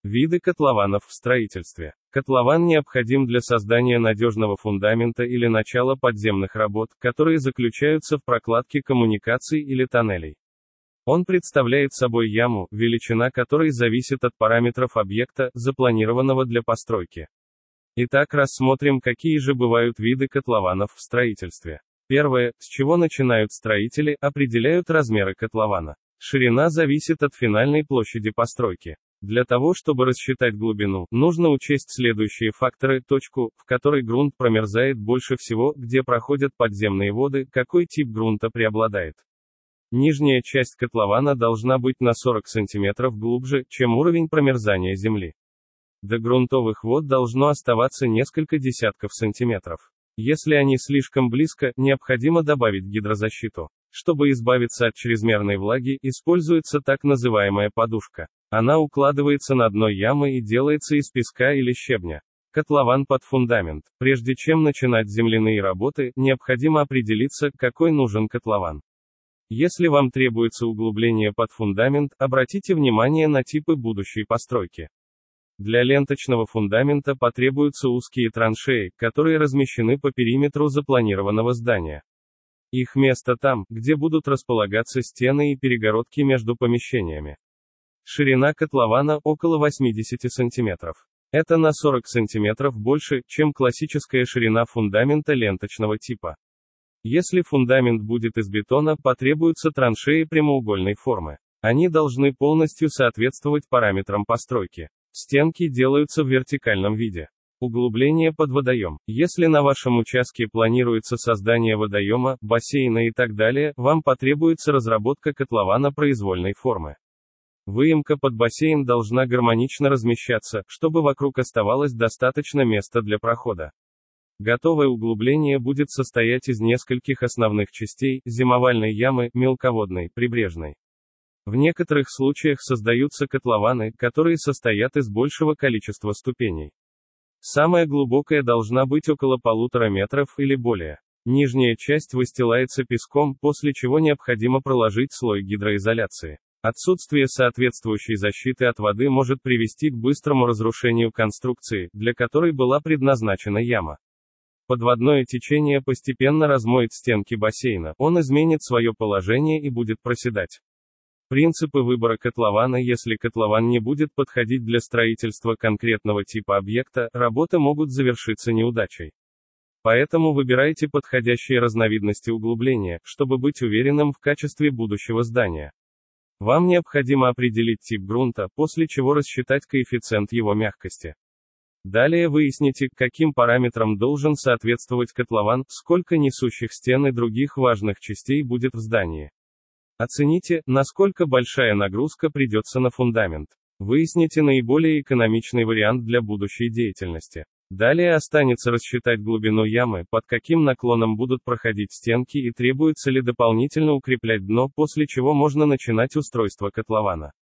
Виды котлованов в строительстве. Котлован необходим для создания надежного фундамента или начала подземных работ, которые заключаются в прокладке коммуникаций или тоннелей. Он представляет собой яму, величина которой зависит от параметров объекта, запланированного для постройки. Итак, рассмотрим, какие же бывают виды котлованов в строительстве. Первое, с чего начинают строители, определяют размеры котлована. Ширина зависит от финальной площади постройки. Для того, чтобы рассчитать глубину, нужно учесть следующие факторы: точку, в которой грунт промерзает больше всего, где проходят подземные воды, какой тип грунта преобладает. Нижняя часть котлована должна быть на 40 см глубже, чем уровень промерзания земли. До грунтовых вод должно оставаться несколько десятков сантиметров. Если они слишком близко, необходимо добавить гидрозащиту. Чтобы избавиться от чрезмерной влаги, используется так называемая подушка. Она укладывается на дно ямы и делается из песка или щебня. Котлован под фундамент. Прежде чем начинать земляные работы, необходимо определиться, какой нужен котлован. Если вам требуется углубление под фундамент, обратите внимание на типы будущей постройки. Для ленточного фундамента потребуются узкие траншеи, которые размещены по периметру запланированного здания. Их место там, где будут располагаться стены и перегородки между помещениями. Ширина котлована около 80 см. Это на 40 см больше, чем классическая ширина фундамента ленточного типа. Если фундамент будет из бетона, потребуются траншеи прямоугольной формы. Они должны полностью соответствовать параметрам постройки. Стенки делаются в вертикальном виде. Углубление под водоем. Если на вашем участке планируется создание водоема, бассейна и так далее, вам потребуется разработка котлована произвольной формы. Выемка под бассейн должна гармонично размещаться, чтобы вокруг оставалось достаточно места для прохода. Готовое углубление будет состоять из нескольких основных частей: зимовальной ямы, мелководной, прибрежной. В некоторых случаях создаются котлованы, которые состоят из большего количества ступеней. Самая глубокая должна быть около 1,5 метров или более. Нижняя часть выстилается песком, после чего необходимо проложить слой гидроизоляции. Отсутствие соответствующей защиты от воды может привести к быстрому разрушению конструкции, для которой была предназначена яма. Подводное течение постепенно размоет стенки бассейна, он изменит свое положение и будет проседать. Принципы выбора котлована: если котлован не будет подходить для строительства конкретного типа объекта, работы могут завершиться неудачей. Поэтому выбирайте подходящие разновидности углубления, чтобы быть уверенным в качестве будущего здания. Вам необходимо определить тип грунта, после чего рассчитать коэффициент его мягкости. Далее выясните, каким параметрам должен соответствовать котлован, сколько несущих стен и других важных частей будет в здании. Оцените, насколько большая нагрузка придется на фундамент. Выясните наиболее экономичный вариант для будущей деятельности. Далее останется рассчитать глубину ямы, под каким наклоном будут проходить стенки и требуется ли дополнительно укреплять дно, после чего можно начинать устройство котлована.